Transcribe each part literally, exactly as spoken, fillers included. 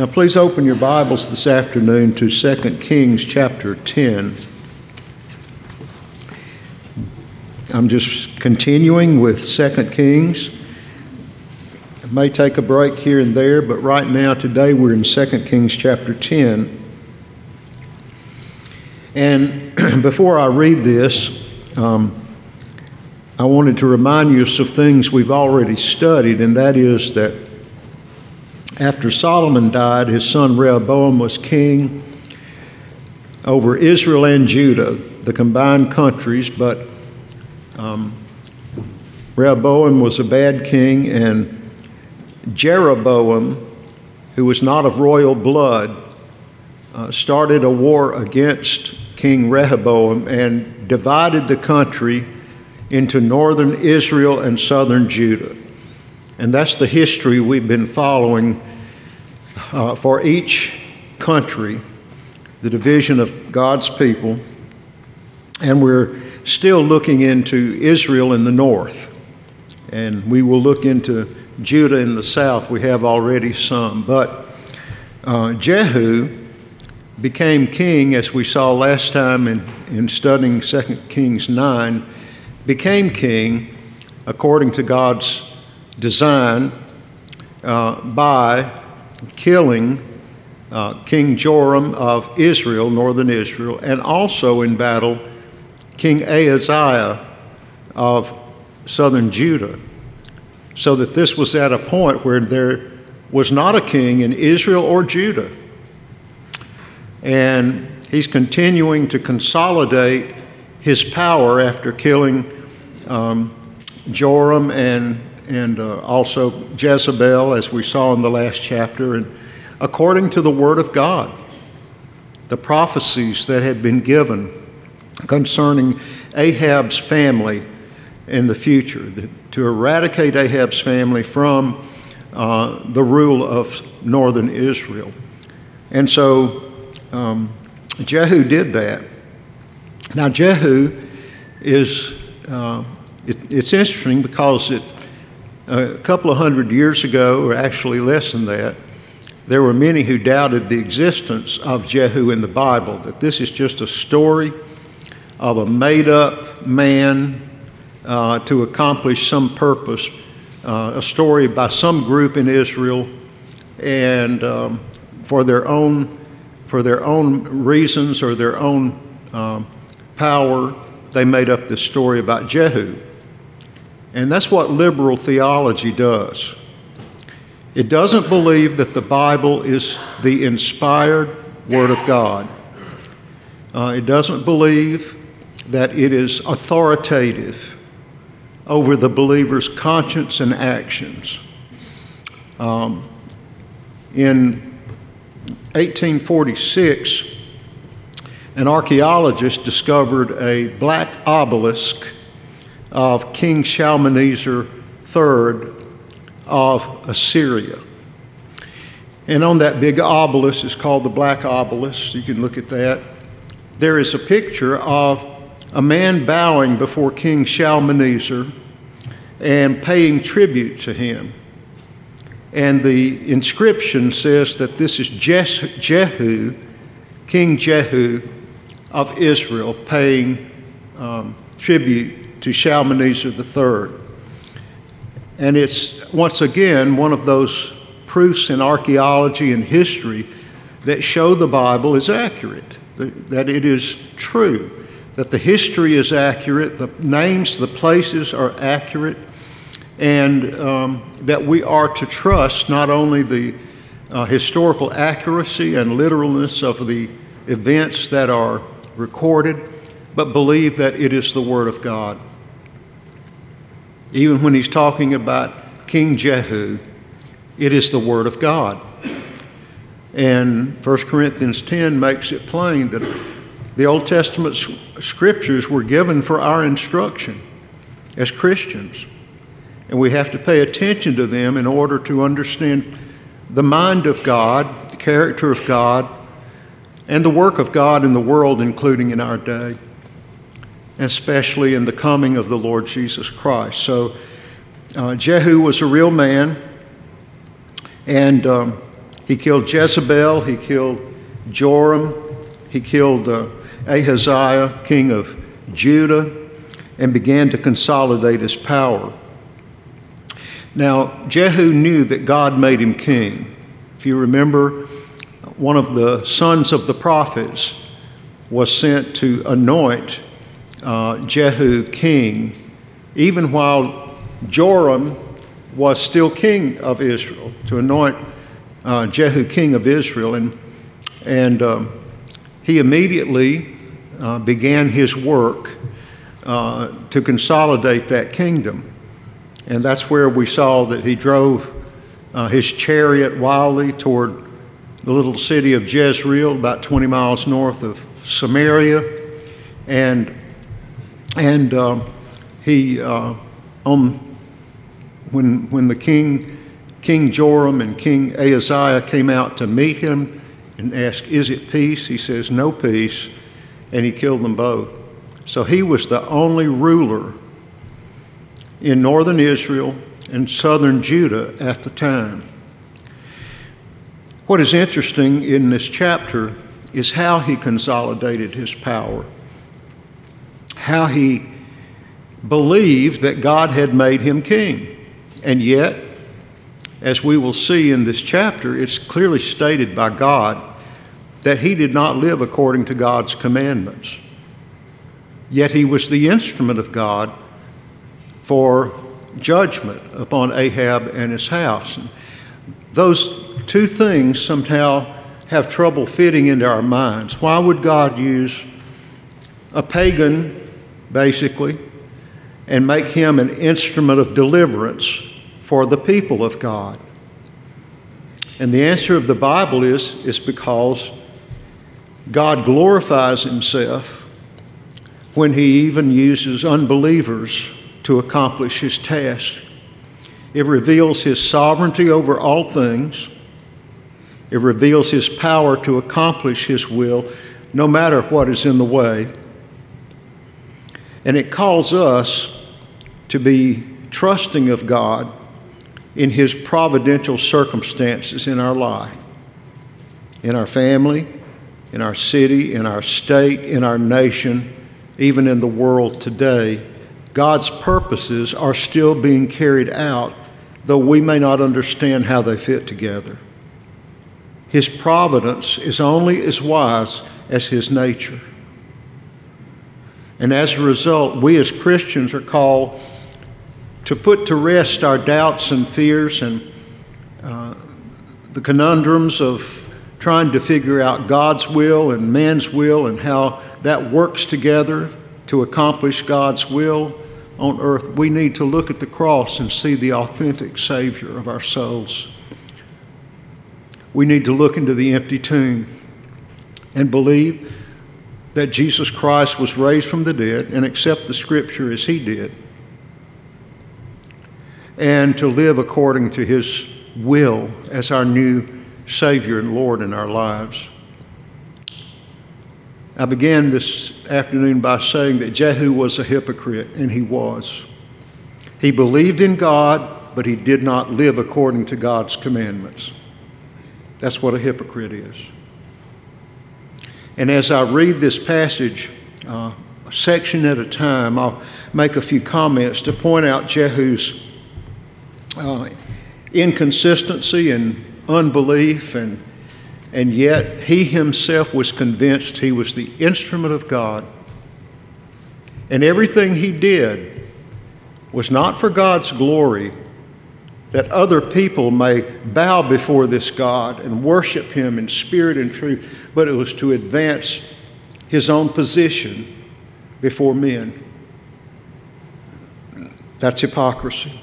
Now, please open your Bibles this afternoon to Second Kings chapter ten. I'm just continuing with Second Kings. I may take a break here and there, but right now, today, we're in Second Kings chapter ten. And before I read this, um, I wanted to remind you of some things we've already studied, and that is that after Solomon died, his son Rehoboam was king over Israel and Judah, the combined countries, but um, Rehoboam was a bad king, and Jeroboam, who was not of royal blood, uh, started a war against King Rehoboam and divided the country into northern Israel and southern Judah. And that's the history we've been following uh, for each country, the division of God's people. And we're still looking into Israel in the north. And we will look into Judah in the south. We have already some. But uh, Jehu became king, as we saw last time in, in studying Second Kings nine, became king according to God's design uh, by killing uh, King Joram of Israel, northern Israel, and also in battle King Ahaziah of southern Judah, so that this was at a point where there was not a king in Israel or Judah. And he's continuing to consolidate his power after killing um, Joram and and uh, also Jezebel, as we saw in the last chapter, and according to the Word of God, the prophecies that had been given concerning Ahab's family in the future, the, to eradicate Ahab's family from uh, the rule of northern Israel. And so um, Jehu did that. Now, Jehu is, uh, it, it's interesting because it, a couple of hundred years ago, or actually less than that, there were many who doubted the existence of Jehu in the Bible, that this is just a story of a made-up man uh, to accomplish some purpose, uh, a story by some group in Israel, and um, for their own for their own reasons or their own um, power, they made up this story about Jehu. And that's what liberal theology does. It doesn't believe that the Bible is the inspired Word of God. Uh, it doesn't believe that it is authoritative over the believer's conscience and actions. Um, in eighteen forty-six, an archaeologist discovered a black obelisk of King Shalmaneser the third of Assyria. And on that big obelisk, it's called the Black Obelisk, you can look at that, there is a picture of a man bowing before King Shalmaneser and paying tribute to him. And the inscription says that this is Jehu, King Jehu of Israel, paying um, tribute to Shalmaneser the third. And it's, once again, one of those proofs in archaeology and history that show the Bible is accurate, that it is true, that the history is accurate, the names, the places are accurate, and um, that we are to trust not only the uh, historical accuracy and literalness of the events that are recorded, but believe that it is the Word of God. Even when he's talking about King Jehu, it is the Word of God. And First Corinthians ten makes it plain that the Old Testament scriptures were given for our instruction as Christians. And we have to pay attention to them in order to understand the mind of God, the character of God, and the work of God in the world, including in our day, especially in the coming of the Lord Jesus Christ. So uh, Jehu was a real man, and um, He killed Jezebel, he killed Joram, he killed uh, Ahaziah, king of Judah, and began to consolidate his power. Now, Jehu knew that God made him king. If you remember, one of the sons of the prophets was sent to anoint uh, Jehu king, even while Joram was still king of Israel, to anoint uh, Jehu king of Israel. And, and um, he immediately uh, began his work uh, to consolidate that kingdom. And that's where we saw that he drove uh, his chariot wildly toward the little city of Jezreel, about twenty miles north of Samaria. And, and um, he, uh, on, when, when the king, King Joram and King Ahaziah came out to meet him and asked, "Is it peace?" he says, "No peace," and he killed them both. So he was the only ruler in northern Israel and southern Judah at the time. What is interesting in this chapter is how he consolidated his power, how he believed that God had made him king. And yet, as we will see in this chapter, it's clearly stated by God that he did not live according to God's commandments. Yet he was the instrument of God for judgment upon Ahab and his house. And those two things somehow have trouble fitting into our minds. Why would God use a pagan, basically, and make him an instrument of deliverance for the people of God? And the answer of the Bible is, is because God glorifies himself when he even uses unbelievers to accomplish his task. It reveals his sovereignty over all things. It reveals his power to accomplish his will, no matter what is in the way. And it calls us to be trusting of God in his providential circumstances in our life, in our family, in our city, in our state, in our nation, even in the world today. God's purposes are still being carried out, though we may not understand how they fit together. His providence is only as wise as his nature. And as a result, we as Christians are called to put to rest our doubts and fears and uh, the conundrums of trying to figure out God's will and man's will and how that works together to accomplish God's will on earth. We need to look at the cross and see the authentic Savior of our souls. We need to look into the empty tomb and believe that Jesus Christ was raised from the dead and accept the Scripture as he did, and to live according to his will as our new Savior and Lord in our lives. I began this afternoon by saying that Jehu was a hypocrite, and he was. He believed in God, but he did not live according to God's commandments. That's what a hypocrite is. And as I read this passage, uh, a section at a time, I'll make a few comments to point out Jehu's uh, inconsistency and unbelief, and And yet he himself was convinced he was the instrument of God. And everything he did was not for God's glory, that other people may bow before this God and worship him in spirit and truth, but it was to advance his own position before men. That's hypocrisy.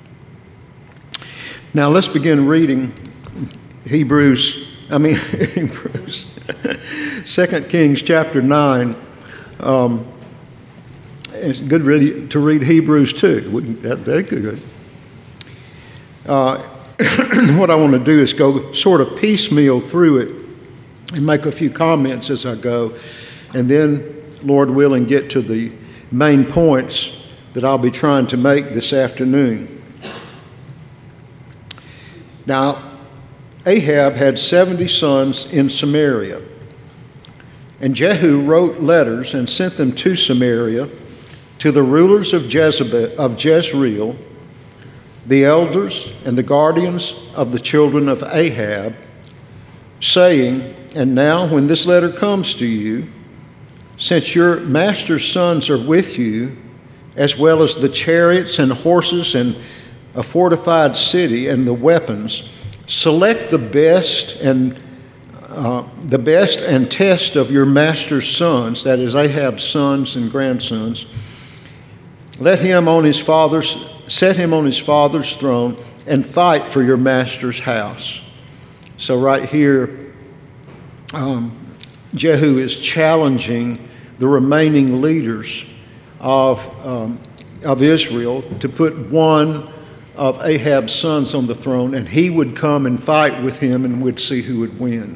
Now let's begin reading Hebrews I mean, Hebrews, Second Kings chapter nine. Um, it's good read, to read Hebrews too. That, that's good. Uh, what I want to do is go sort of piecemeal through it and make a few comments as I go, and then, Lord willing, get to the main points that I'll be trying to make this afternoon. Now, Ahab had seventy sons in Samaria. And Jehu wrote letters and sent them to Samaria, to the rulers of Jezebel, of Jezreel, the elders and the guardians of the children of Ahab, saying, "And now when this letter comes to you, since your master's sons are with you, as well as the chariots and horses and a fortified city and the weapons, select the best and uh, the best and test of your master's sons," that is Ahab's sons and grandsons. "Let him on his father's set him on his father's throne and fight for your master's house." So right here, um, Jehu is challenging the remaining leaders of um, of Israel to put one of Ahab's sons on the throne, and he would come and fight with him and would see who would win.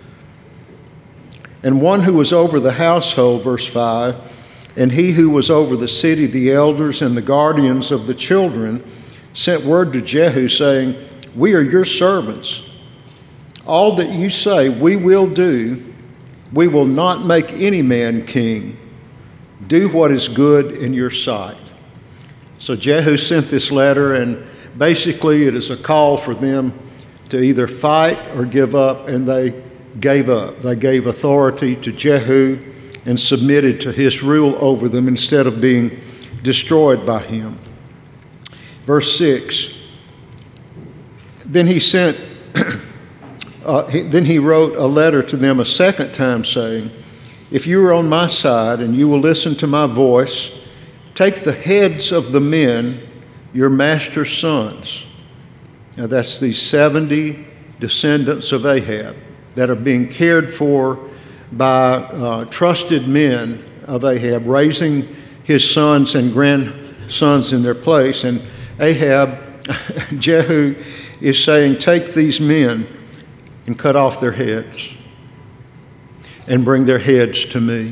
"And one who was over the household," verse five, "and he who was over the city, the elders and the guardians of the children, sent word to Jehu, saying, 'We are your servants. All that you say we will do. We will not make any man king. Do what is good in your sight.'" So Jehu sent this letter, and basically it is a call for them to either fight or give up, and they gave up. They gave authority to Jehu and submitted to his rule over them instead of being destroyed by him. Verse six, then he sent, uh, he, then he wrote a letter to them a second time saying, "If you are on my side and you will listen to my voice, take the heads of the men, your master's sons." Now that's the seventy descendants of Ahab that are being cared for by uh, trusted men of Ahab, raising his sons and grandsons in their place. And Ahab, Jehu is saying, "Take these men and cut off their heads and bring their heads to me.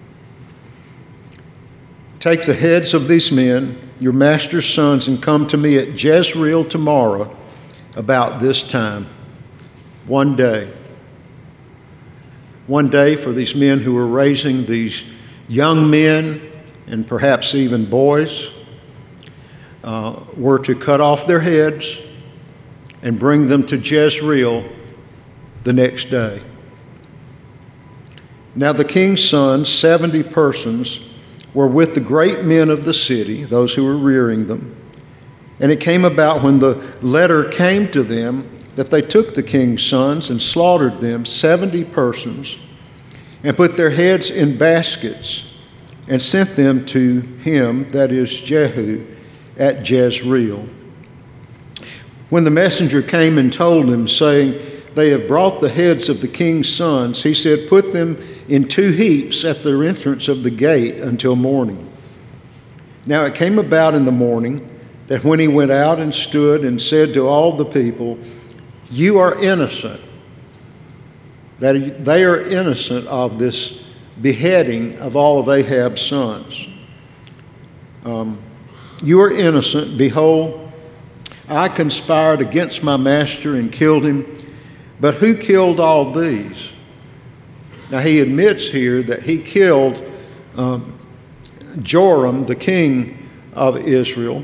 Take the heads of these men, your master's sons, and come to me at Jezreel tomorrow about this time." One day. One day for these men who were raising these young men and perhaps even boys uh, were to cut off their heads and bring them to Jezreel the next day. Now the king's sons, seventy persons, were with the great men of the city, those who were rearing them. And it came about when the letter came to them that they took the king's sons and slaughtered them, seventy persons, and put their heads in baskets and sent them to him, that is Jehu, at Jezreel. When the messenger came and told him, saying, "They have brought the heads of the king's sons," he said, "Put them in two heaps at the entrance of the gate until morning." Now it came about in the morning that when he went out and stood and said to all the people, "You are innocent," that they are innocent of this beheading of all of Ahab's sons. Um, "You are innocent. Behold, I conspired against my master and killed him. But who killed all these?" Now he admits here that he killed um, Joram, the king of Israel.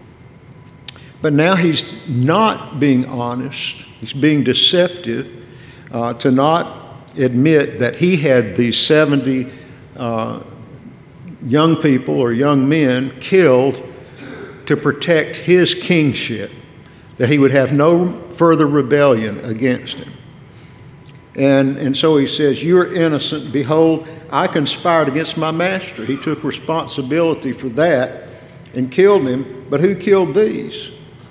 But now he's not being honest. He's being deceptive uh, to not admit that he had these seventy uh, young people or young men killed to protect his kingship, that he would have no further rebellion against him. And, and so he says, "You are innocent. Behold, I conspired against my master." He took responsibility for that and killed him. But who killed these?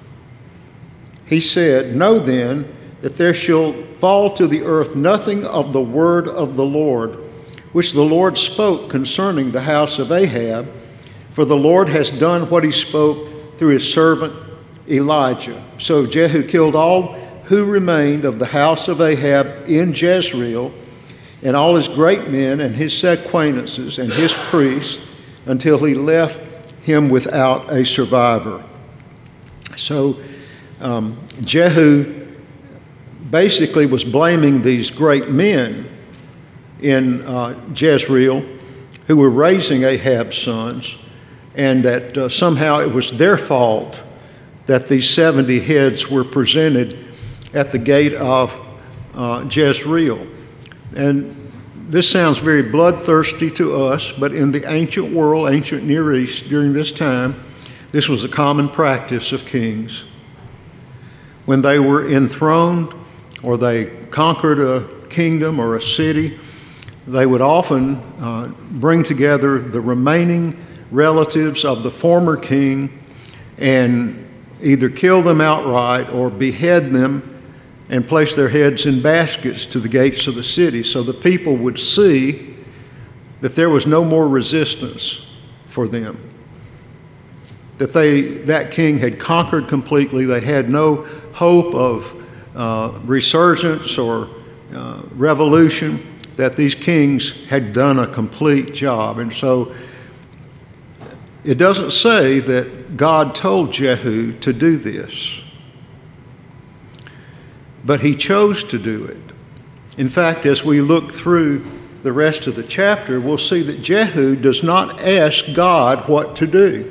He said, "Know then that there shall fall to the earth nothing of the word of the Lord, which the Lord spoke concerning the house of Ahab, for the Lord has done what he spoke through his servant Elijah." So Jehu killed all who remained of the house of Ahab in Jezreel, and all his great men and his acquaintances and his priests, until he left him without a survivor. So um, Jehu basically was blaming these great men in uh, Jezreel who were raising Ahab's sons, and that uh, somehow it was their fault that these seventy heads were presented at the gate of uh, Jezreel. And this sounds very bloodthirsty to us, but in the ancient world, ancient Near East, during this time, this was a common practice of kings. When they were enthroned or they conquered a kingdom or a city, they would often uh, bring together the remaining relatives of the former king and either kill them outright or behead them and place their heads in baskets to the gates of the city, so the people would see that there was no more resistance for them, that they that king had conquered completely. They had no hope of uh, resurgence or uh, revolution, that these kings had done a complete job. And so it doesn't say that God told Jehu to do this, but he chose to do it. In fact, as we look through the rest of the chapter, we'll see that Jehu does not ask God what to do,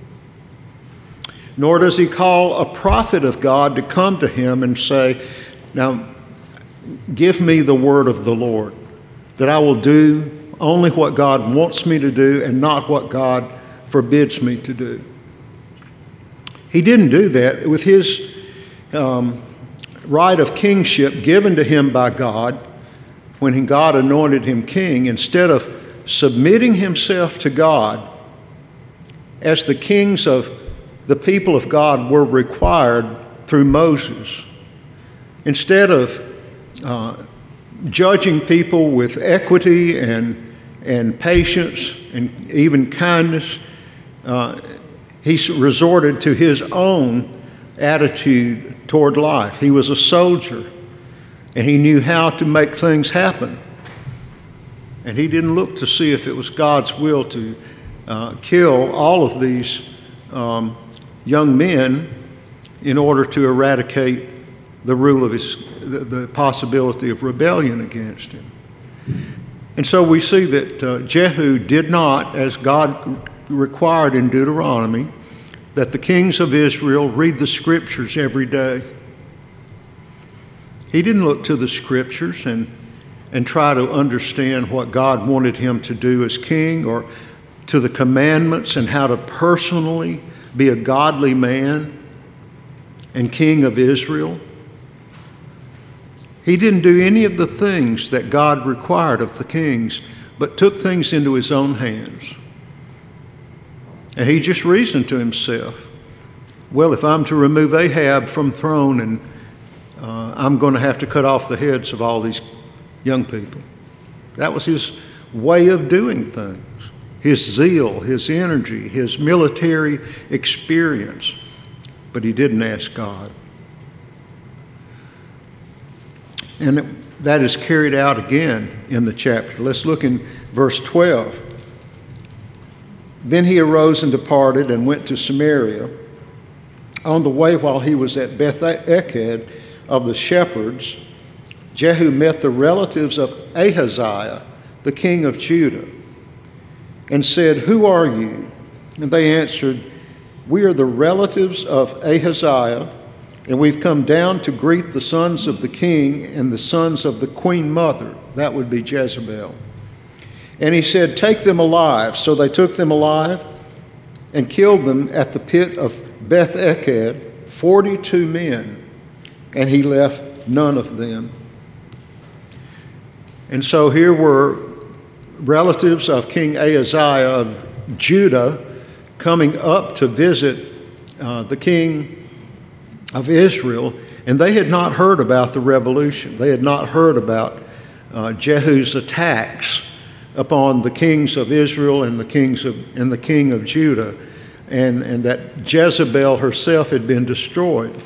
nor does he call a prophet of God to come to him and say, now, give me the word of the Lord, that I will do only what God wants me to do and not what God forbids me to do. He didn't do that. With his um, right of kingship given to him by God, when God anointed him king, instead of submitting himself to God as the kings of the people of God were required through Moses, instead of uh, judging people with equity and, and patience and even kindness, uh, he resorted to his own attitude toward life. He was a soldier, and he knew how to make things happen. And he didn't look to see if it was God's will to uh, kill all of these um, young men in order to eradicate the rule of his, the, the possibility of rebellion against him. And so we see that uh, Jehu did not, as God required in Deuteronomy, that the kings of Israel read the scriptures every day. He didn't look to the scriptures and, and try to understand what God wanted him to do as king, or to the commandments and how to personally be a godly man and king of Israel. He didn't do any of the things that God required of the kings, but took things into his own hands. And he just reasoned to himself, well, if I'm to remove Ahab from throne, and uh, I'm going to have to cut off the heads of all these young people. That was his way of doing things, his zeal, his energy, his military experience. But he didn't ask God. And that is carried out again in the chapter. Let's look in verse twelve. Then he arose and departed and went to Samaria. On the way, while he was at Beth-Eked of the shepherds, Jehu met the relatives of Ahaziah, the king of Judah, and said, "Who are you?" And they answered, "We are the relatives of Ahaziah, and we've come down to greet the sons of the king and the sons of the queen mother." That would be Jezebel. And he said, "Take them alive." So they took them alive and killed them at the pit of Beth-Eked, forty-two men, and he left none of them. And so here were relatives of King Ahaziah of Judah coming up to visit uh, the king of Israel, and they had not heard about the revolution. They had not heard about uh, Jehu's attacks upon the kings of Israel and the kings of and the king of Judah, and, and that Jezebel herself had been destroyed.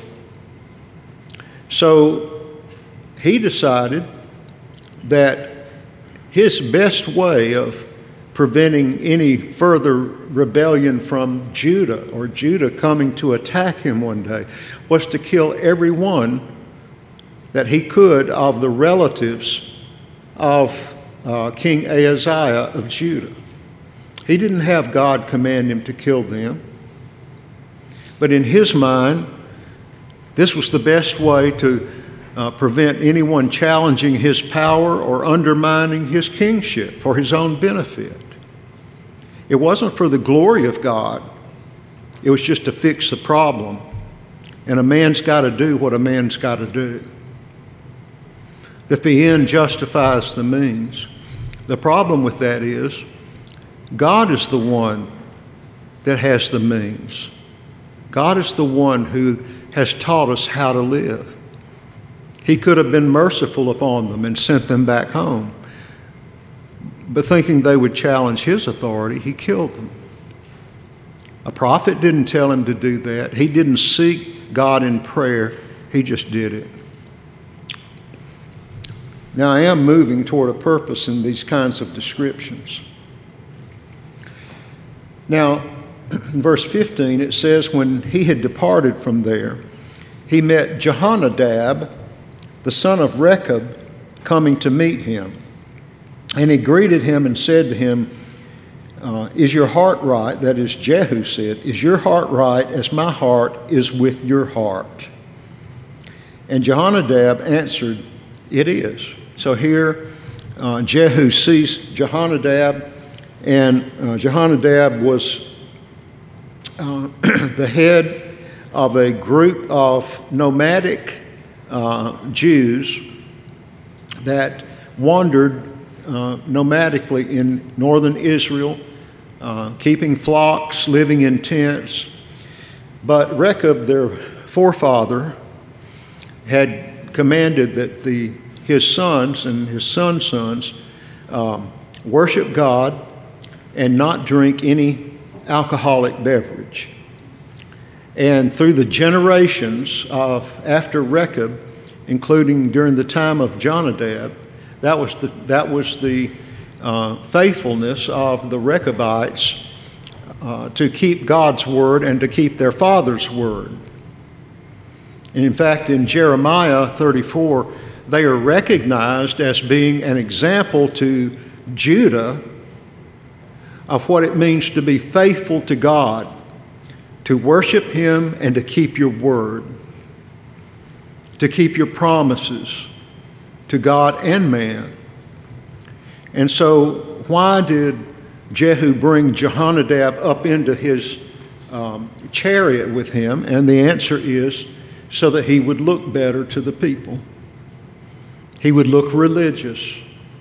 So he decided that his best way of preventing any further rebellion from Judah, or Judah coming to attack him one day, was to kill every one that he could of the relatives of uh, King Ahaziah of Judah. He didn't have God command him to kill them. But in his mind, this was the best way to uh, prevent anyone challenging his power or undermining his kingship for his own benefit. It wasn't for the glory of God. It was just to fix the problem. And a man's got to do what a man's got to do. That the end justifies the means. The problem with that is God is the one that has the means. God is the one who has taught us how to live. He could have been merciful upon them and sent them back home. But thinking they would challenge his authority, he killed them. A prophet didn't tell him to do that. He didn't seek God in prayer. He just did it. Now, I am moving toward a purpose in these kinds of descriptions. Now, in verse fifteen, it says, when he had departed from there, he met Jehonadab, the son of Rechab, coming to meet him. And he greeted him and said to him, uh, is your heart right? That is, Jehu said, is your heart right as my heart is with your heart? And Jehonadab answered, it is. So here, uh, Jehu sees Jehonadab, and uh, Jehonadab was uh, the head of a group of nomadic uh, Jews that wandered uh, nomadically in northern Israel, uh, keeping flocks, living in tents. But Rechab, their forefather, had commanded that the his sons and his sons' sons um, worship God and not drink any alcoholic beverage. And through the generations of after Rechab, including during the time of Jonadab, that was the that was the uh, faithfulness of the Rechabites uh, to keep God's word and to keep their father's word. And in fact, in Jeremiah thirty-four, they are recognized as being an example to Judah of what it means to be faithful to God, to worship him and to keep your word, to keep your promises to God and man. And so why did Jehu bring Jehonadab up into his um, chariot with him? And the answer is so that he would look better to the people. He would look religious.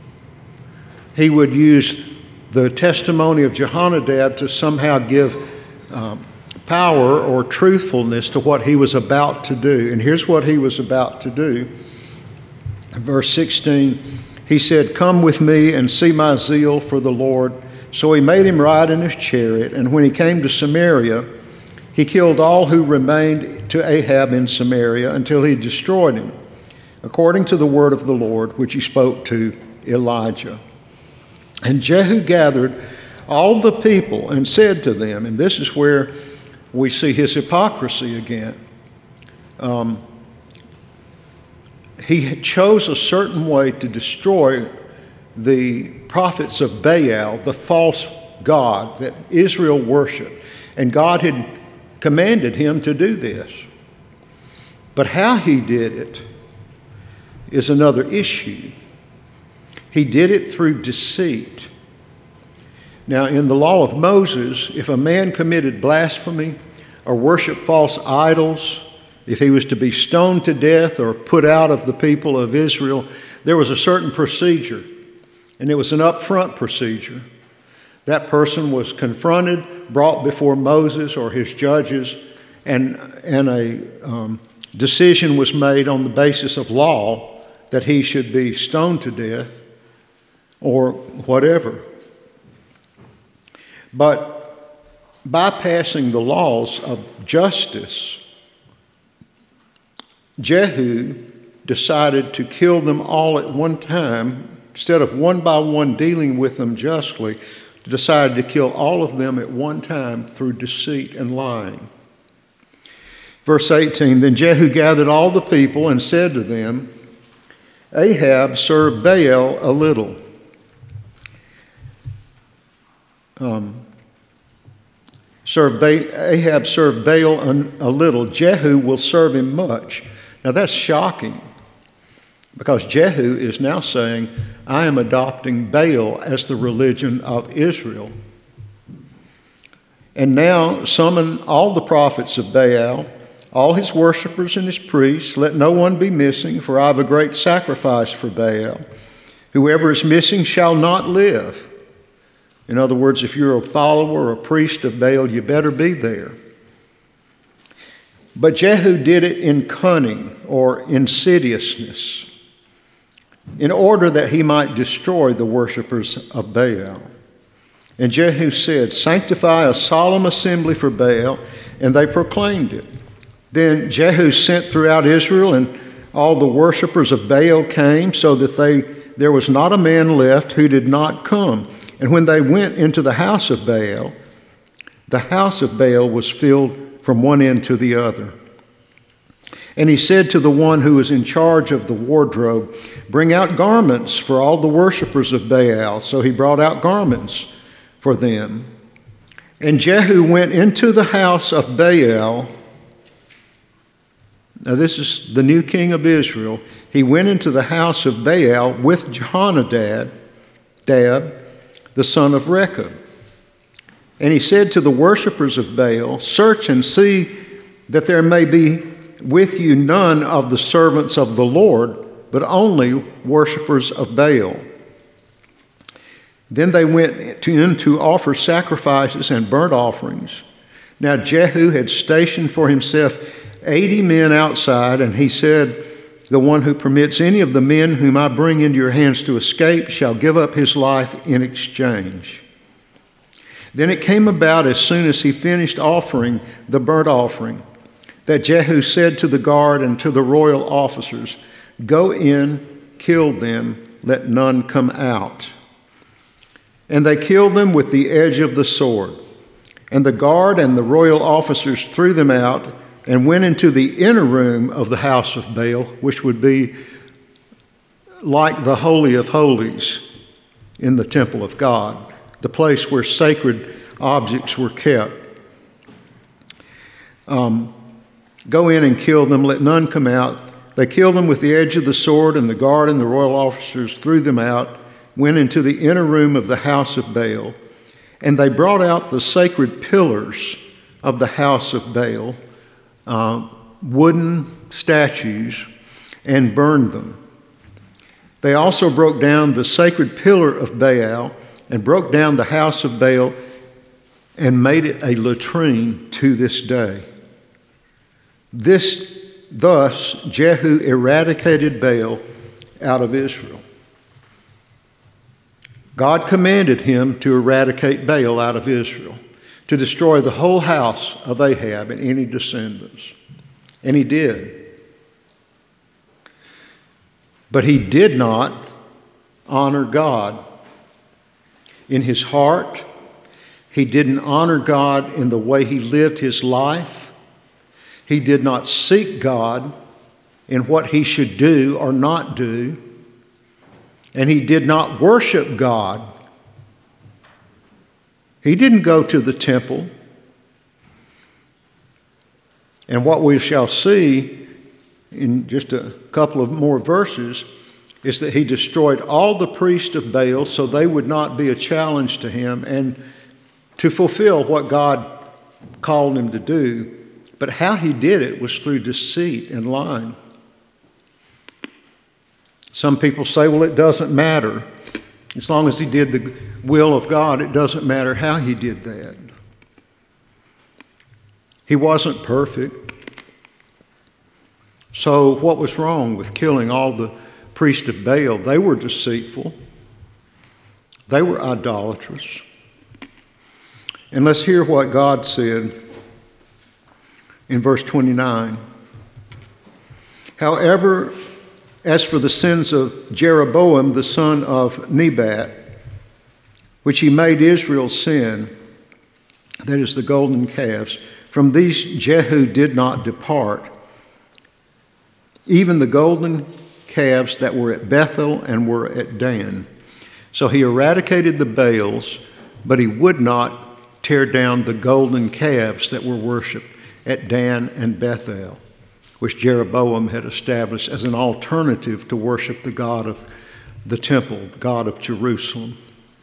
He would use the testimony of Jehonadab to somehow give um, power or truthfulness to what he was about to do. And here's what he was about to do. Verse sixteen, he said, come with me and see my zeal for the Lord. So he made him ride in his chariot, and when he came to Samaria, he killed all who remained to Ahab in Samaria until he destroyed him, according to the word of the Lord, which he spoke to Elijah. And Jehu gathered all the people and said to them, and this is where we see his hypocrisy again. Um, he chose a certain way to destroy the prophets of Baal, the false god that Israel worshiped. And God had commanded him to do this. But how he did it is another issue. He did it through deceit. Now, in the law of Moses, if a man committed blasphemy or worshiped false idols, if he was to be stoned to death or put out of the people of Israel, there was a certain procedure, and it was an upfront procedure. That person was confronted, brought before Moses or his judges, and, and a um, decision was made on the basis of law that he should be stoned to death or whatever. But bypassing the laws of justice, Jehu decided to kill them all at one time. Instead of one by one dealing with them justly, decided to kill all of them at one time through deceit and lying. Verse eighteen, then Jehu gathered all the people and said to them, Ahab served Baal a little. Um, served ba- Ahab served Baal a little. Jehu will serve him much. Now that's shocking, because Jehu is now saying, I am adopting Baal as the religion of Israel. And now summon all the prophets of Baal, all his worshipers and his priests. Let no one be missing, for I have a great sacrifice for Baal. Whoever is missing shall not live. In other words, if you're a follower or a priest of Baal, you better be there. But Jehu did it in cunning or insidiousness, in order that he might destroy the worshipers of Baal. And Jehu said, sanctify a solemn assembly for Baal, and they proclaimed it. Then Jehu sent throughout Israel, and all the worshipers of Baal came, so that they there was not a man left who did not come. And when they went into the house of Baal, the house of Baal was filled from one end to the other. And he said to the one who was in charge of the wardrobe, bring out garments for all the worshipers of Baal. So he brought out garments for them. And Jehu went into the house of Baal. Now this is the new king of Israel. He went into the house of Baal with Jehonadab, Dab, the son of Rechab. And he said to the worshipers of Baal, search and see that there may be with you none of the servants of the Lord, but only worshipers of Baal. Then they went to, in to offer sacrifices and burnt offerings. Now Jehu had stationed for himself eighty men outside, and he said, the one who permits any of the men whom I bring into your hands to escape shall give up his life in exchange. Then it came about as soon as he finished offering the burnt offering, that Jehu said to the guard and to the royal officers, go in, kill them, let none come out. And they killed them with the edge of the sword. And the guard and the royal officers threw them out and went into the inner room of the house of Baal, which would be like the Holy of Holies in the temple of God, the place where sacred objects were kept. Um, Go in and kill them, let none come out. They killed them with the edge of the sword, and the guard and the royal officers threw them out, went into the inner room of the house of Baal. And they brought out the sacred pillars of the house of Baal, uh, wooden statues, and burned them. They also broke down the sacred pillar of Baal and broke down the house of Baal and made it a latrine to this day. This, thus, Jehu eradicated Baal out of Israel. God commanded him to eradicate Baal out of Israel, to destroy the whole house of Ahab and any descendants. And he did. But he did not honor God in his heart. He didn't honor God in the way he lived his life. He did not seek God in what he should do or not do. And he did not worship God. He didn't go to the temple. And what we shall see in just a couple of more verses is that he destroyed all the priests of Baal so they would not be a challenge to him and to fulfill what God called him to do. But how he did it was through deceit and lying. Some people say, well, it doesn't matter. As long as he did the will of God, it doesn't matter how he did that. He wasn't perfect. So what was wrong with killing all the priests of Baal? They were deceitful. They were idolatrous. And let's hear what God said in verse twenty-nine. However, as for the sins of Jeroboam, the son of Nebat, which he made Israel sin, that is the golden calves, from these Jehu did not depart. Even the golden calves that were at Bethel and were at Dan. So he eradicated the Baals, but he would not tear down the golden calves that were worshipped at Dan and Bethel, which Jeroboam had established as an alternative to worship the God of the temple, the God of Jerusalem.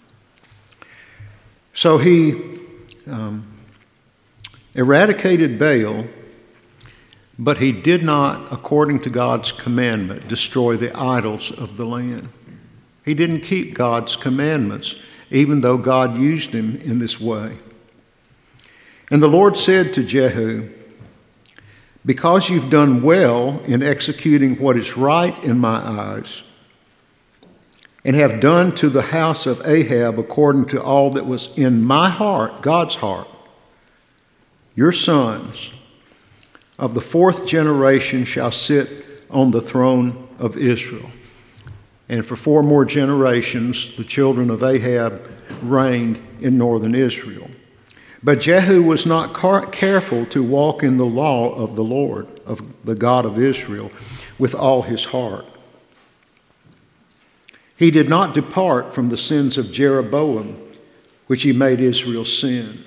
So he um, eradicated Baal, but he did not, according to God's commandment, destroy the idols of the land. He didn't keep God's commandments, even though God used him in this way. And the Lord said to Jehu, "Because you've done well in executing what is right in my eyes, and have done to the house of Ahab according to all that was in my heart," God's heart, "your sons of the fourth generation shall sit on the throne of Israel." And for four more generations, the children of Ahab reigned in northern Israel. But Jehu was not car- careful to walk in the law of the Lord, of the God of Israel, with all his heart. He did not depart from the sins of Jeroboam, which he made Israel sin.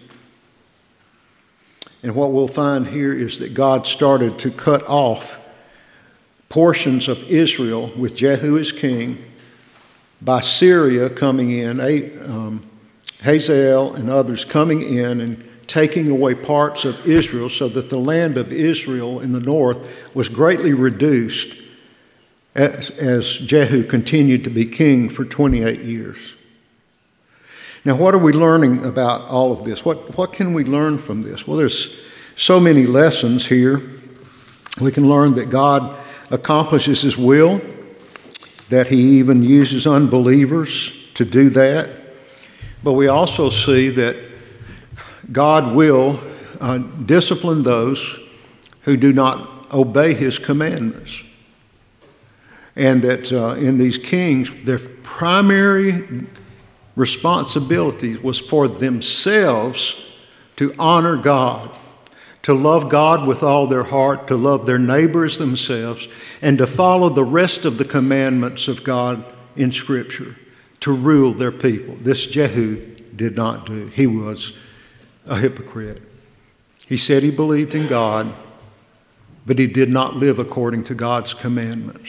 And what we'll find here is that God started to cut off portions of Israel with Jehu as king by Syria coming in, um, Hazael and others coming in and taking away parts of Israel, so that the land of Israel in the north was greatly reduced as, as Jehu continued to be king for twenty-eight years. Now, what are we learning about all of this? What, what can we learn from this? Well, there's so many lessons here. We can learn that God accomplishes his will, that he even uses unbelievers to do that. But we also see that God will uh, discipline those who do not obey his commandments. And that uh, in these kings, their primary responsibility was for themselves to honor God, to love God with all their heart, to love their neighbors themselves, and to follow the rest of the commandments of God in Scripture, to rule their people. This Jehu did not do. He was a hypocrite. He said he believed in God, but he did not live according to God's commandments.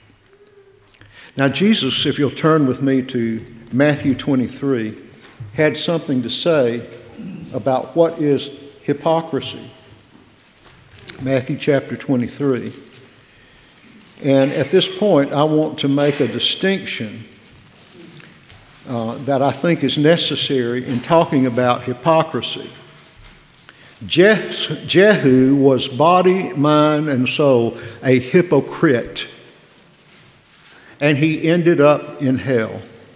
Now, Jesus, if you'll turn with me to Matthew twenty-three, had something to say about what is hypocrisy. Matthew chapter twenty-three. And at this point, I want to make a distinction uh, that I think is necessary in talking about hypocrisy. Je- Jehu was body, mind, and soul a hypocrite. And he ended up in hell.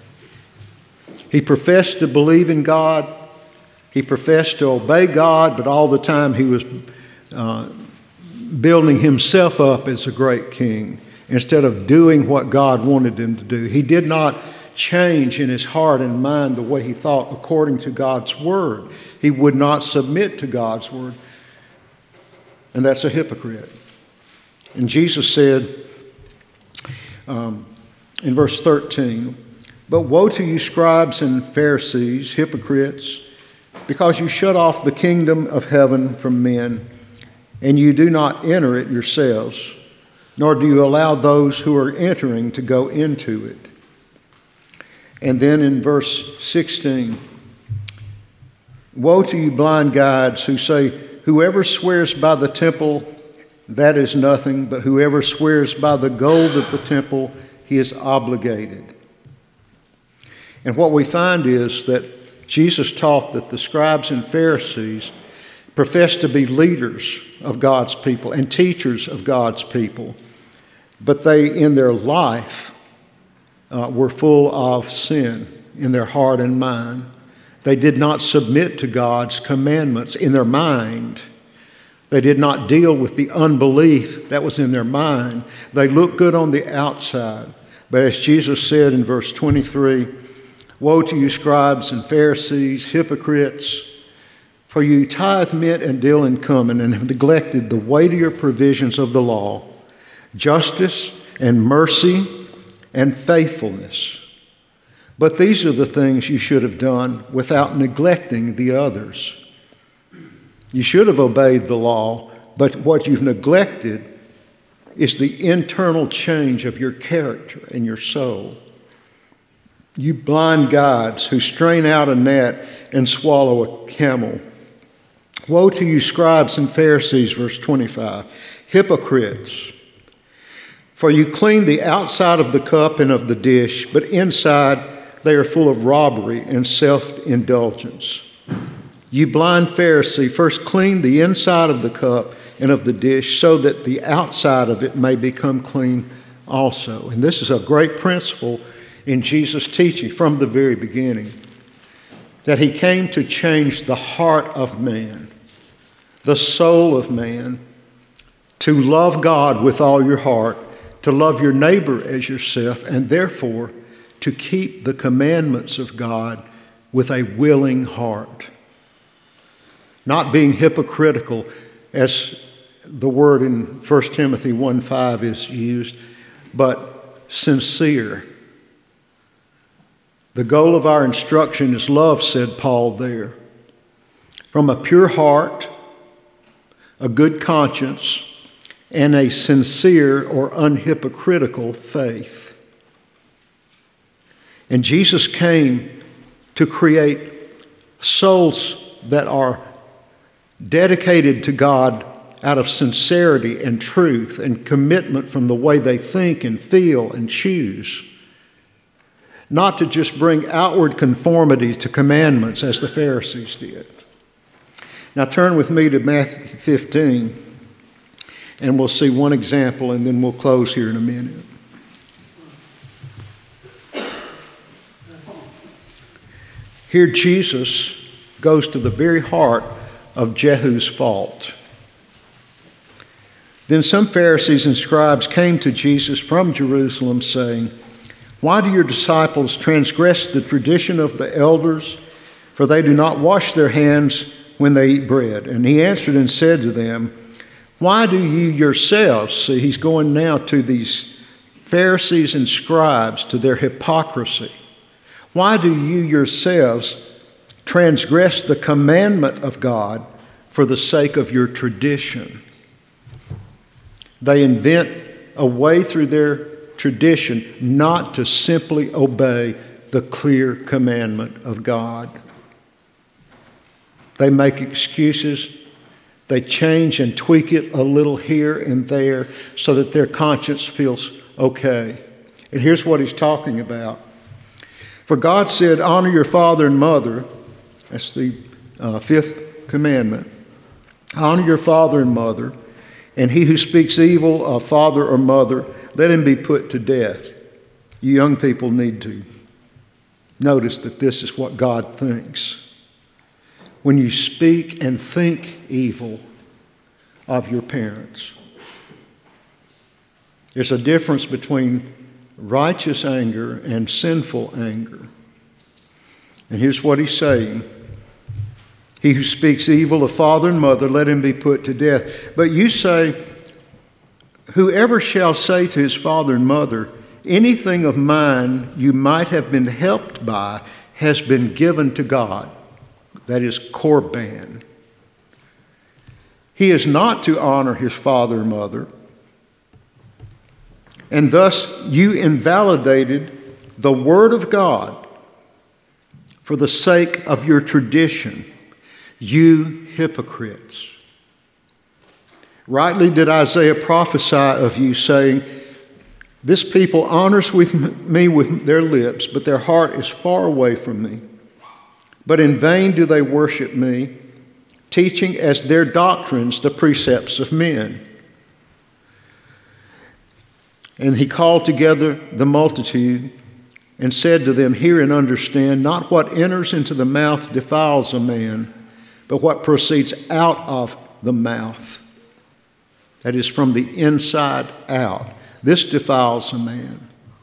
He professed to believe in God. He professed to obey God, but all the time he was uh, building himself up as a great king instead of doing what God wanted him to do. He did not change in his heart and mind the way he thought according to God's word. He would not submit to God's word. And that's a hypocrite. And Jesus said um, in verse thirteen, "But woe to you, scribes and Pharisees, hypocrites, because you shut off the kingdom of heaven from men, and you do not enter it yourselves, nor do you allow those who are entering to go into it." And then in verse sixteen, "Woe to you, blind guides, who say, 'Whoever swears by the temple, that is nothing, but whoever swears by the gold of the temple, he is obligated.'" And what we find is that Jesus taught that the scribes and Pharisees professed to be leaders of God's people and teachers of God's people, but they, in their life, uh, were full of sin in their heart and mind. They did not submit to God's commandments in their mind. They did not deal with the unbelief that was in their mind. They looked good on the outside. But as Jesus said in verse twenty-three, "Woe to you, scribes and Pharisees, hypocrites, for you tithe mint and dill and cumin, and have neglected the weightier provisions of the law, justice and mercy and faithfulness. But these are the things you should have done without neglecting the others. You should have obeyed the law, but what you've neglected is the internal change of your character and your soul. You blind guides who strain out a net and swallow a camel. Woe to you, scribes and Pharisees, verse twenty-five, hypocrites! For you clean the outside of the cup and of the dish, but inside they are full of robbery and self-indulgence. You blind Pharisee, first clean the inside of the cup and of the dish, so that the outside of it may become clean also. And this is a great principle in Jesus' teaching from the very beginning, that he came to change the heart of man, the soul of man, to love God with all your heart, to love your neighbor as yourself, and therefore to keep the commandments of God with a willing heart. Not being hypocritical, as the word in First Timothy one five is used, but sincere. The goal of our instruction is love, said Paul there. From a pure heart, a good conscience, and a sincere or unhypocritical faith. And Jesus came to create souls that are dedicated to God out of sincerity and truth and commitment from the way they think and feel and choose. Not to just bring outward conformity to commandments as the Pharisees did. Now turn with me to Matthew fifteen, and we'll see one example, and then we'll close here in a minute. Here Jesus goes to the very heart of Jehu's fault. Then some Pharisees and scribes came to Jesus from Jerusalem, saying, "Why do your disciples transgress the tradition of the elders? For they do not wash their hands when they eat bread." And he answered and said to them, "Why do you yourselves," see, he's going now to these Pharisees and scribes, to their hypocrisy. "Why do you yourselves transgress the commandment of God for the sake of your tradition?" They invent a way through their tradition not to simply obey the clear commandment of God. They make excuses. They change and tweak it a little here and there so that their conscience feels okay. And here's what he's talking about. For God said, "Honor your father and mother." That's the uh, fifth commandment. "Honor your father and mother, and he who speaks evil of father or mother, let him be put to death." You young people need to notice that this is what God thinks. When you speak and think evil of your parents, there's a difference between righteous anger and sinful anger. And here's what he's saying. He who speaks evil of father and mother, let him be put to death. But you say, whoever shall say to his father and mother, anything of mine you might have been helped by has been given to God. That is korban. He is not to honor his father and mother. And thus you invalidated the word of God for the sake of your tradition. You hypocrites. Rightly did Isaiah prophesy of you, saying, "This people honors with me with their lips, but their heart is far away from me. But in vain do they worship me, teaching as their doctrines the precepts of men." And he called together the multitude and said to them, "Hear and understand, not what enters into the mouth defiles a man, but what proceeds out of the mouth. That is, from the inside out. This defiles a man."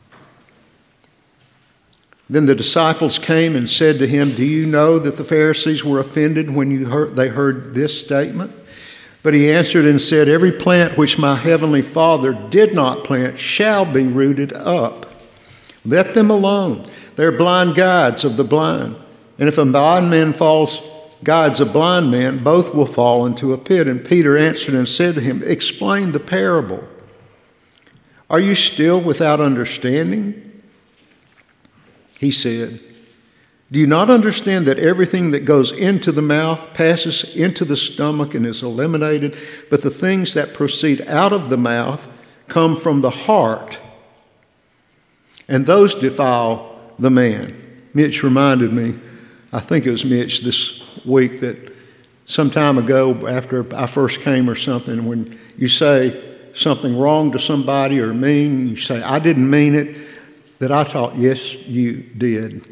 Then the disciples came and said to him, "Do you know that the Pharisees were offended when you heard, they heard this statement?" But he answered and said, every plant which my heavenly Father did not plant shall be rooted up. Let them alone. They're blind guides of the blind. And if a blind man falls, guides a blind man, both will fall into a pit. And Peter answered and said to him, explain the parable. Are you still without understanding? He said, do you not understand that everything that goes into the mouth passes into the stomach and is eliminated, but the things that proceed out of the mouth come from the heart, and those defile the man? Mitch reminded me, I think it was Mitch this week, that some time ago after I first came or something, when you say something wrong to somebody or mean, you say, I didn't mean it, that I thought, yes, you did.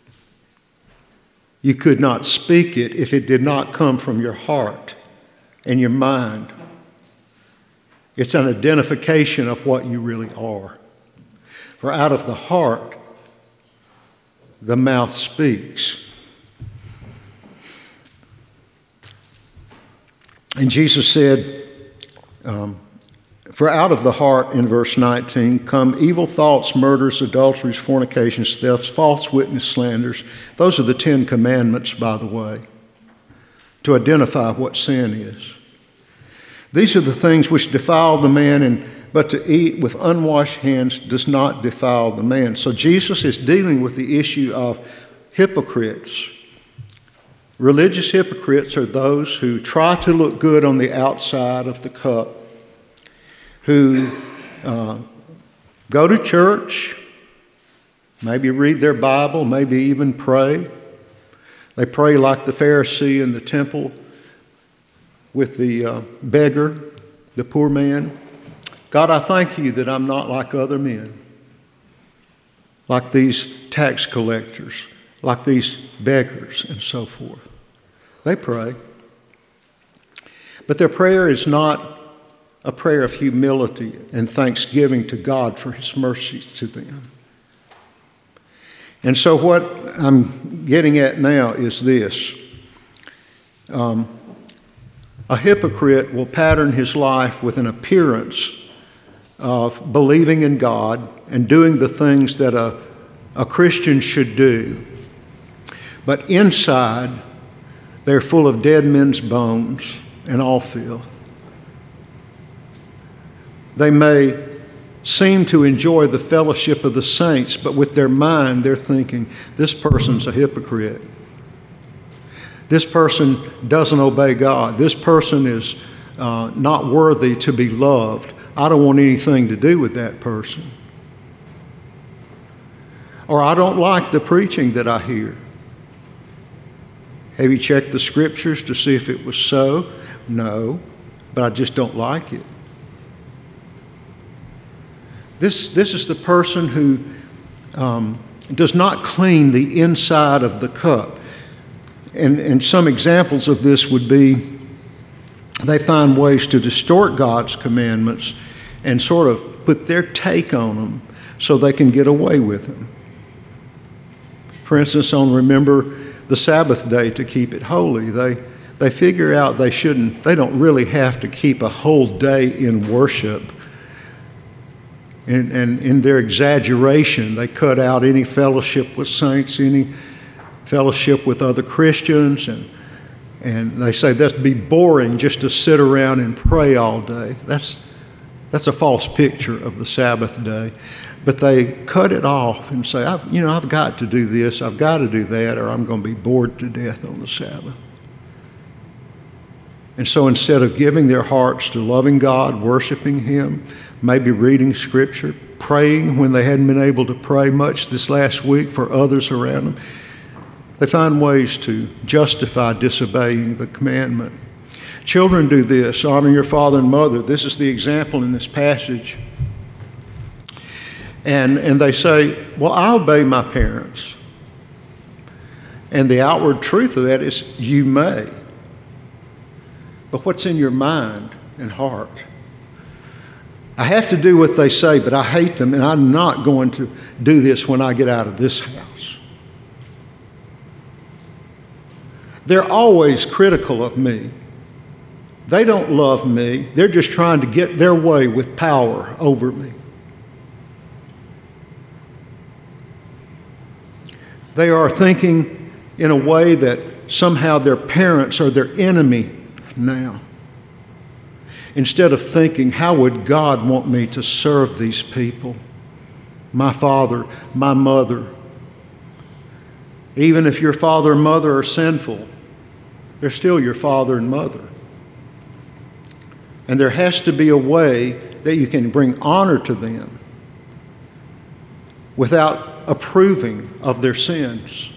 You could not speak it if it did not come from your heart and your mind. It's an identification of what you really are. For out of the heart, the mouth speaks. And Jesus said, um, for out of the heart, in verse nineteen, come evil thoughts, murders, adulteries, fornications, thefts, false witness, slanders. Those are the Ten Commandments, by the way, to identify what sin is. These are the things which defile the man, and but to eat with unwashed hands does not defile the man. So Jesus is dealing with the issue of hypocrites. Religious hypocrites are those who try to look good on the outside of the cup, who uh, go to church, maybe read their Bible, maybe even pray. They pray like the Pharisee in the temple with the uh, beggar, the poor man. God, I thank you that I'm not like other men, like these tax collectors, like these beggars, and so forth. They pray. But their prayer is not a prayer of humility and thanksgiving to God for his mercies to them. And so what I'm getting at now is this. Um, a hypocrite will pattern his life with an appearance of believing in God and doing the things that a, a Christian should do. But inside, they're full of dead men's bones and all filth. They may seem to enjoy the fellowship of the saints, but with their mind, they're thinking, this person's a hypocrite. This person doesn't obey God. This person is uh, not worthy to be loved. I don't want anything to do with that person. Or I don't like the preaching that I hear. Have you checked the scriptures to see if it was so? No, but I just don't like it. This, this is the person who um, does not clean the inside of the cup. And, and some examples of this would be they find ways to distort God's commandments and sort of put their take on them so they can get away with them. For instance, on remember the Sabbath day to keep it holy, they, they figure out they shouldn't, they don't really have to keep a whole day in worship. And, and in their exaggeration, they cut out any fellowship with saints, any fellowship with other Christians, and and they say that'd be boring just to sit around and pray all day. That's that's a false picture of the Sabbath day. But they cut it off and say, I've, you know, I've got to do this, I've got to do that, or I'm going to be bored to death on the Sabbath. And so instead of giving their hearts to loving God, worshiping Him, maybe reading Scripture, praying when they hadn't been able to pray much this last week for others around them, they find ways to justify disobeying the commandment. Children do this, honor your father and mother. This is the example in this passage. And, and they say, well, I obey my parents. And the outward truth of that is you may. But what's in your mind and heart? I have to do what they say, but I hate them, and I'm not going to do this when I get out of this house. They're always critical of me. They don't love me. They're just trying to get their way with power over me. They are thinking in a way that somehow their parents are their enemy now. Instead of thinking, how would God want me to serve these people? My father, my mother. Even if your father and mother are sinful, they're still your father and mother. And there has to be a way that you can bring honor to them without approving of their sins.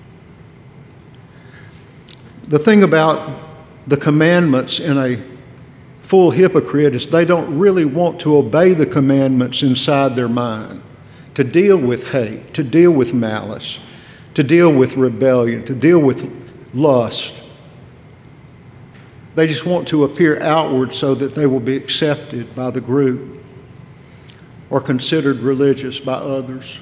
The thing about the commandments in a full hypocrite is they don't really want to obey the commandments inside their mind, to deal with hate, to deal with malice, to deal with rebellion, to deal with lust. They just want to appear outward so that they will be accepted by the group or considered religious by others.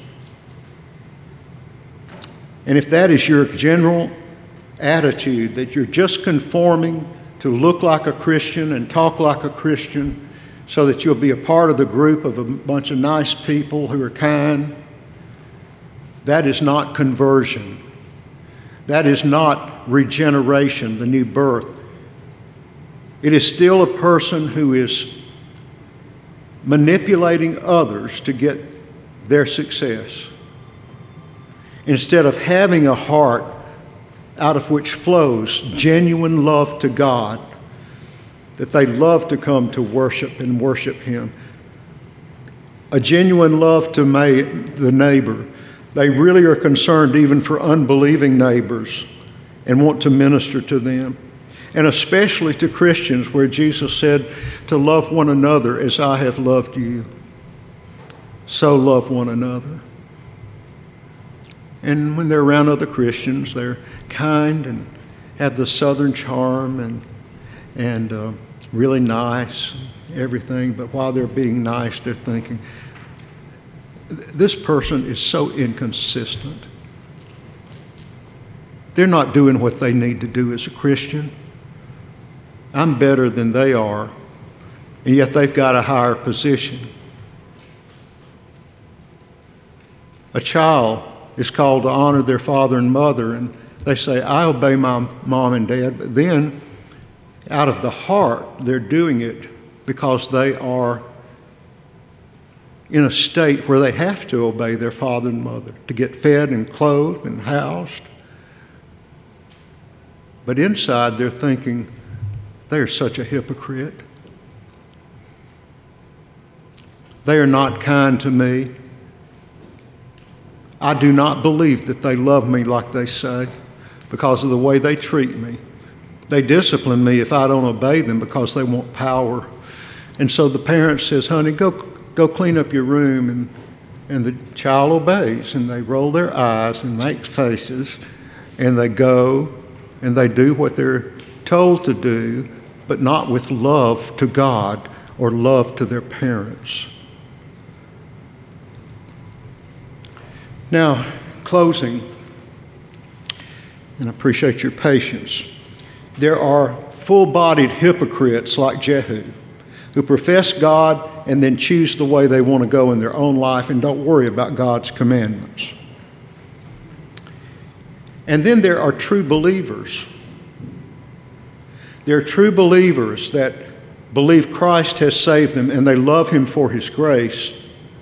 And if that is your general attitude, that you're just conforming to look like a Christian and talk like a Christian so that you'll be a part of the group of a bunch of nice people who are kind, that is not conversion. That is not regeneration, the new birth. It is still a person who is manipulating others to get their success, instead of having a heart out of which flows genuine love to God, that they love to come to worship and worship Him. A genuine love to may, the neighbor. They really are concerned even for unbelieving neighbors and want to minister to them. And especially to Christians, where Jesus said to love one another as I have loved you. So love one another. And when they're around other Christians, they're kind and have the southern charm and, and uh, really nice, everything. But while they're being nice, they're thinking, this person is so inconsistent. They're not doing what they need to do as a Christian. I'm better than they are, and yet they've got a higher position. A child is called to honor their father and mother, and they say, I obey my mom and dad, but then out of the heart, they're doing it because they are in a state where they have to obey their father and mother to get fed and clothed and housed. But inside, they're thinking, they're such a hypocrite. They are not kind to me. I do not believe that they love me like they say because of the way they treat me. They discipline me if I don't obey them because they want power. And so the parent says, honey, go go clean up your room. And, and the child obeys, and they roll their eyes and make faces, and they go and they do what they're told to do, but not with love to God or love to their parents. Now, closing, and I appreciate your patience. There are full-bodied hypocrites like Jehu who profess God and then choose the way they want to go in their own life and don't worry about God's commandments. And then there are true believers. There are true believers that believe Christ has saved them and they love Him for His grace,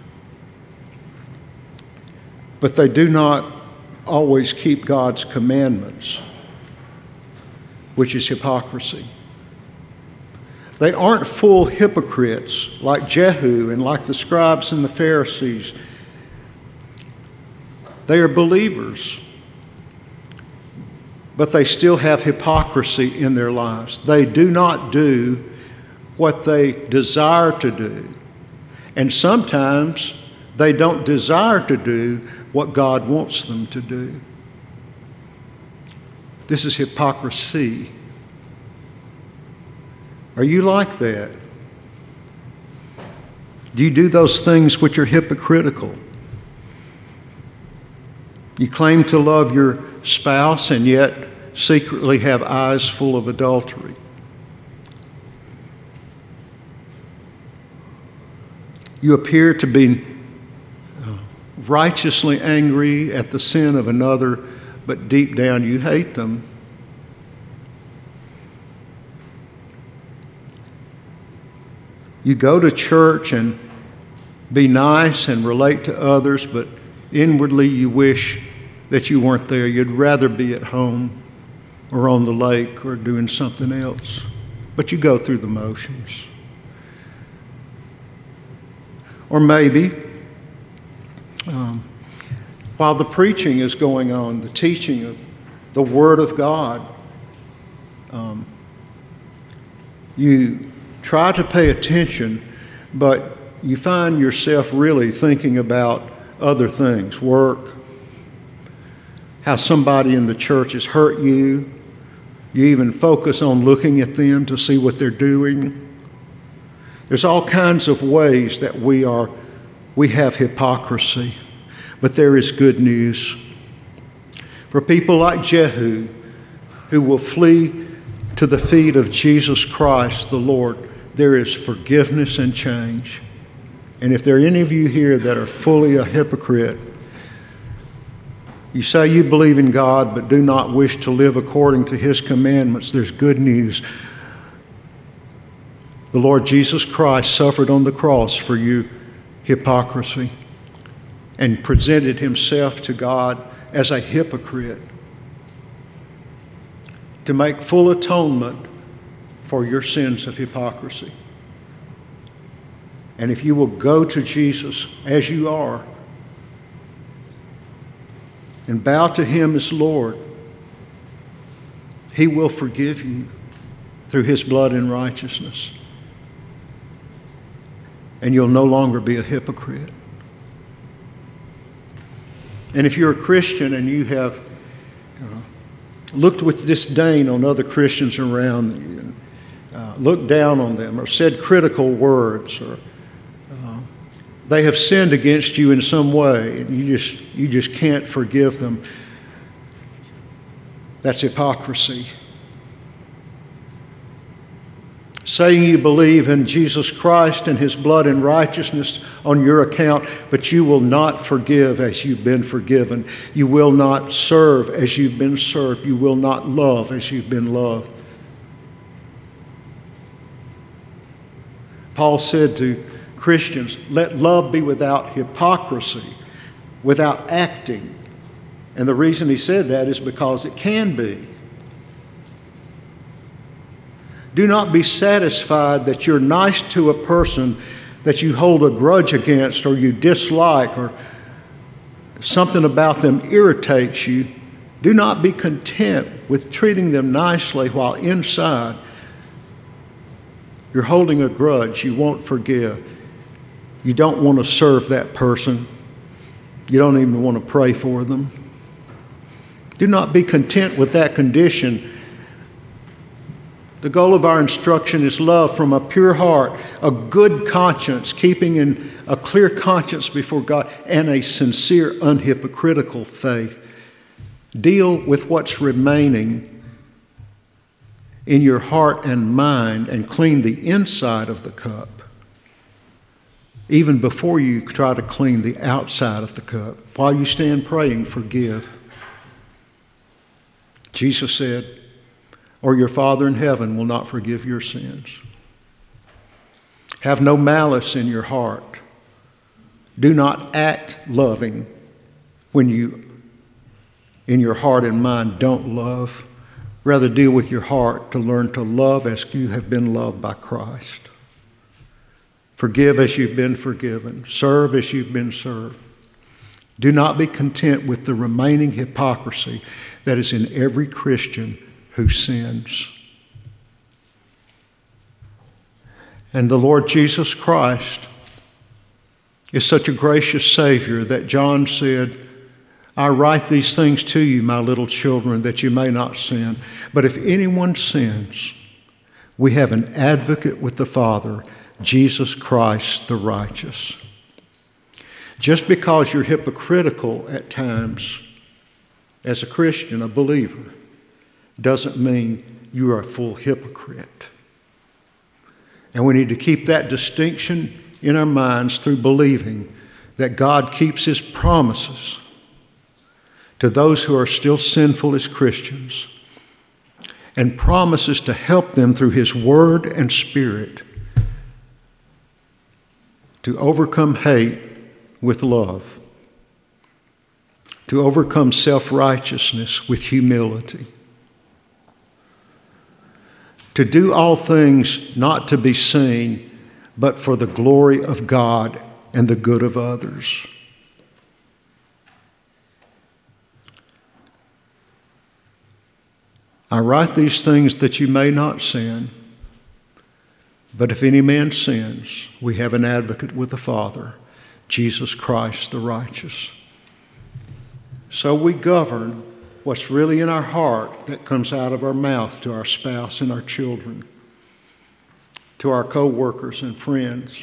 but they do not always keep God's commandments, which is hypocrisy. They aren't full hypocrites like Jehu and like the scribes and the Pharisees. They are believers, but they still have hypocrisy in their lives. They do not do what they desire to do. And sometimes they don't desire to do what God wants them to do. This is hypocrisy. Are you like that? Do you do those things which are hypocritical? You claim to love your spouse and yet secretly have eyes full of adultery. You appear to be righteously angry at the sin of another, but deep down you hate them. You go to church and be nice and relate to others, but inwardly you wish that you weren't there. You'd rather be at home or on the lake or doing something else. But you go through the motions. Or maybe, um, while the preaching is going on, the teaching of the Word of God, um, you try to pay attention, but you find yourself really thinking about other things, work, how somebody in the church has hurt you. You even focus on looking at them to see what they're doing. There's all kinds of ways that we are, we have hypocrisy, but there is good news. For people like Jehu, who will flee to the feet of Jesus Christ, the Lord, there is forgiveness and change. And if there are any of you here that are fully a hypocrite, you say you believe in God but do not wish to live according to His commandments, there's good news. The Lord Jesus Christ suffered on the cross for your hypocrisy and presented Himself to God as a hypocrite to make full atonement for your sins of hypocrisy. And if you will go to Jesus as you are and bow to Him as Lord, He will forgive you through His blood and righteousness. And you'll no longer be a hypocrite. And if you're a Christian and you have uh, looked with disdain on other Christians around you, and uh, looked down on them or said critical words, or uh, they have sinned against you in some way and you just, you just can't forgive them, that's hypocrisy. Saying you believe in Jesus Christ and His blood and righteousness on your account, but you will not forgive as you've been forgiven. You will not serve as you've been served. You will not love as you've been loved. Paul said to Christians, let love be without hypocrisy, without acting. And the reason he said that is because it can be. Do not be satisfied that you're nice to a person that you hold a grudge against or you dislike or something about them irritates you. Do not be content with treating them nicely while inside you're holding a grudge. You won't forgive. You don't want to serve that person. You don't even want to pray for them. Do not be content with that condition. The goal of our instruction is love from a pure heart, a good conscience, keeping in a clear conscience before God, and a sincere, unhypocritical faith. Deal with what's remaining in your heart and mind and clean the inside of the cup, even before you try to clean the outside of the cup. While you stand praying, forgive. Jesus said, or your Father in heaven will not forgive your sins. Have no malice in your heart. Do not act loving when you, in your heart and mind, don't love. Rather, deal with your heart to learn to love as you have been loved by Christ. Forgive as you've been forgiven. Serve as you've been served. Do not be content with the remaining hypocrisy that is in every Christian who sins. And the Lord Jesus Christ is such a gracious Savior that John said, I write these things to you, my little children, that you may not sin. But if anyone sins, we have an advocate with the Father, Jesus Christ the righteous. Just because you're hypocritical at times as a Christian, a believer, doesn't mean you are a full hypocrite. And we need to keep that distinction in our minds through believing that God keeps his promises to those who are still sinful as Christians, and promises to help them through his word and spirit to overcome hate with love, to overcome self-righteousness with humility, to do all things not to be seen, but for the glory of God and the good of others. I write these things that you may not sin, but if any man sins, we have an advocate with the Father, Jesus Christ the righteous. So we govern what's really in our heart that comes out of our mouth to our spouse and our children, to our co-workers and friends,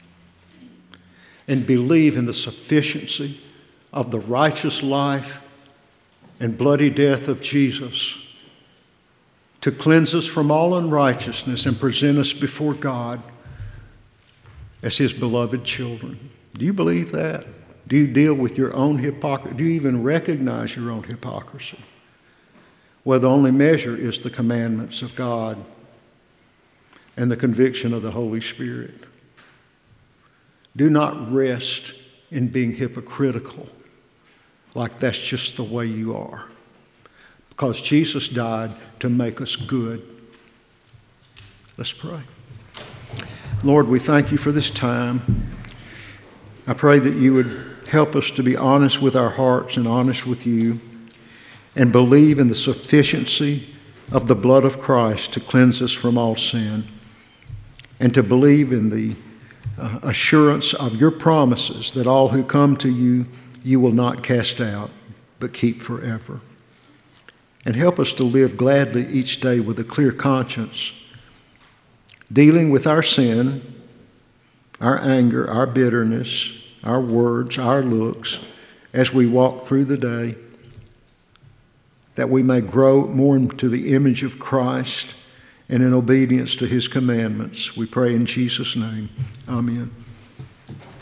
and believe in the sufficiency of the righteous life and bloody death of Jesus to cleanse us from all unrighteousness and present us before God as his beloved children. Do you believe that? Do you deal with your own hypocrisy? Do you even recognize your own hypocrisy? Well, the only measure is the commandments of God and the conviction of the Holy Spirit. Do not rest in being hypocritical, like that's just the way you are, because Jesus died to make us good. Let's pray. Lord, we thank you for this time. I pray that you would help us to be honest with our hearts and honest with you, and believe in the sufficiency of the blood of Christ to cleanse us from all sin, and to believe in the uh, assurance of your promises that all who come to you, you will not cast out, but keep forever. And help us to live gladly each day with a clear conscience, dealing with our sin, our anger, our bitterness, our words, our looks, as we walk through the day, that we may grow more into the image of Christ and in obedience to his commandments. We pray in Jesus' name. Amen.